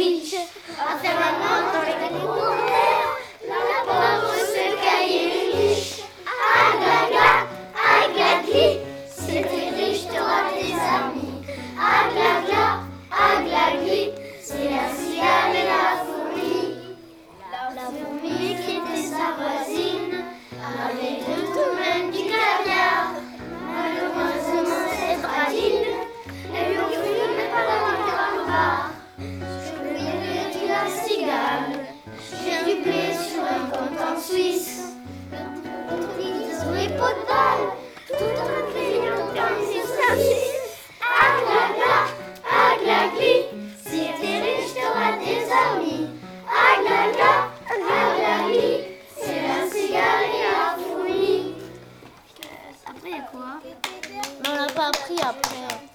sandwich, à faire la main dans les commentaires, la pauvre se caillait les riches. Aglaga, aglagli, si t'es riche, t'auras des amis. Aglaga, aglagli, c'est la cigale et la fourmi. La fourmi qui était sa voisine avait de tout même du caviar. Malheureusement, cette radine, elle lui ont cru mais pas dans le bar. Je lui ai dit la cigale, j'ai du blé sur un compte en Suisse. Sur les pots de balle, tout en criant dans les services. Aglaga, aglagli, si t'es riche, t'auras des amis. Aglaga, aglagli, c'est la cigale et la fourmi. Après, il y a quoi? On n'a pas appris après.